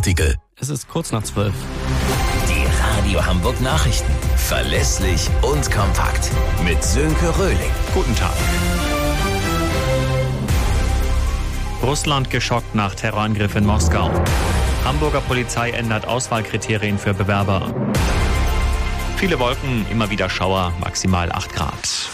Artikel. Es ist kurz nach 12. Die Radio Hamburg Nachrichten. Verlässlich und kompakt. Mit Sönke Röhling. Guten Tag. Russland geschockt nach Terrorangriff in Moskau. Hamburger Polizei ändert Auswahlkriterien für Bewerber. Viele Wolken, immer wieder Schauer, maximal 8 Grad.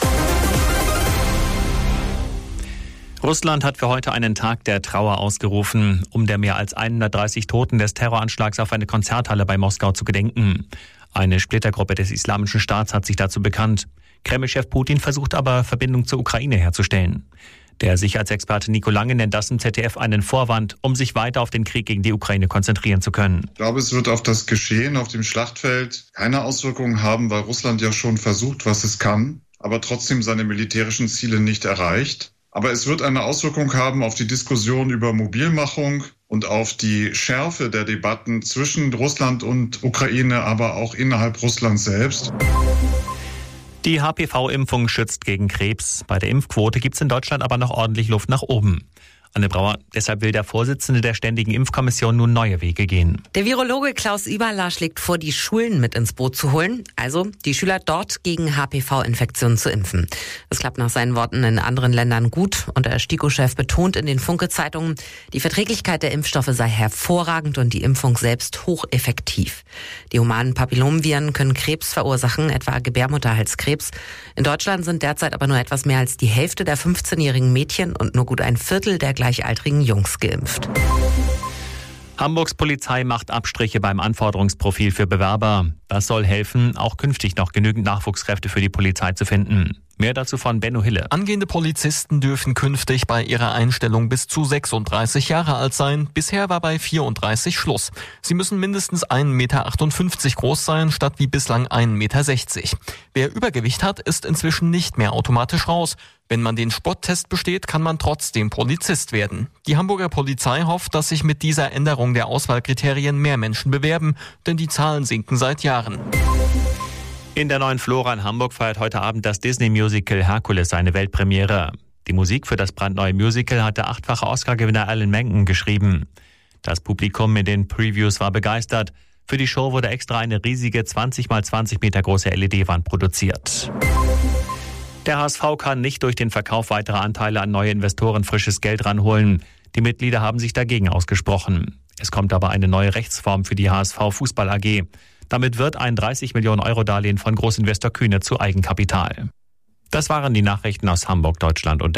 Russland hat für heute einen Tag der Trauer ausgerufen, um der mehr als 130 Toten des Terroranschlags auf eine Konzerthalle bei Moskau zu gedenken. Eine Splittergruppe des Islamischen Staats hat sich dazu bekannt. Kreml-Chef Putin versucht aber, Verbindung zur Ukraine herzustellen. Der Sicherheitsexperte Nico Lange nennt das im ZDF einen Vorwand, um sich weiter auf den Krieg gegen die Ukraine konzentrieren zu können. Ich glaube, es wird auf das Geschehen auf dem Schlachtfeld keine Auswirkungen haben, weil Russland ja schon versucht, was es kann, aber trotzdem seine militärischen Ziele nicht erreicht. Aber es wird eine Auswirkung haben auf die Diskussion über Mobilmachung und auf die Schärfe der Debatten zwischen Russland und Ukraine, aber auch innerhalb Russlands selbst. Die HPV-Impfung schützt gegen Krebs. Bei der Impfquote gibt es in Deutschland aber noch ordentlich Luft nach oben. Anne Brauer, deshalb will der Vorsitzende der Ständigen Impfkommission nun neue Wege gehen. Der Virologe Klaus Überler schlägt vor, die Schulen mit ins Boot zu holen, also die Schüler dort gegen HPV-Infektionen zu impfen. Das klappt nach seinen Worten in anderen Ländern gut und der STIKO-Chef betont in den Funke-Zeitungen, die Verträglichkeit der Impfstoffe sei hervorragend und die Impfung selbst hocheffektiv. Die humanen Papillomviren können Krebs verursachen, etwa Gebärmutterhalskrebs. In Deutschland sind derzeit aber nur etwas mehr als die Hälfte der 15-jährigen Mädchen und nur gut ein Viertel der gleichaltrigen Jungs geimpft. Hamburgs Polizei macht Abstriche beim Anforderungsprofil für Bewerber. Das soll helfen, auch künftig noch genügend Nachwuchskräfte für die Polizei zu finden. Mehr dazu von Benno Hille. Angehende Polizisten dürfen künftig bei ihrer Einstellung bis zu 36 Jahre alt sein. Bisher war bei 34 Schluss. Sie müssen mindestens 1,58 Meter groß sein, statt wie bislang 1,60 Meter. Wer Übergewicht hat, ist inzwischen nicht mehr automatisch raus. Wenn man den Sporttest besteht, kann man trotzdem Polizist werden. Die Hamburger Polizei hofft, dass sich mit dieser Änderung der Auswahlkriterien mehr Menschen bewerben, denn die Zahlen sinken seit Jahren. In der neuen Flora in Hamburg feiert heute Abend das Disney-Musical Herkules seine Weltpremiere. Die Musik für das brandneue Musical hat der 8-fache Oscar-Gewinner Alan Menken geschrieben. Das Publikum in den Previews war begeistert. Für die Show wurde extra eine riesige 20x20 Meter große LED-Wand produziert. Der HSV kann nicht durch den Verkauf weiterer Anteile an neue Investoren frisches Geld ranholen. Die Mitglieder haben sich dagegen ausgesprochen. Es kommt aber eine neue Rechtsform für die HSV Fußball AG. Damit wird ein 30 Millionen Euro Darlehen von Großinvestor Kühne zu Eigenkapital. Das waren die Nachrichten aus Hamburg, Deutschland und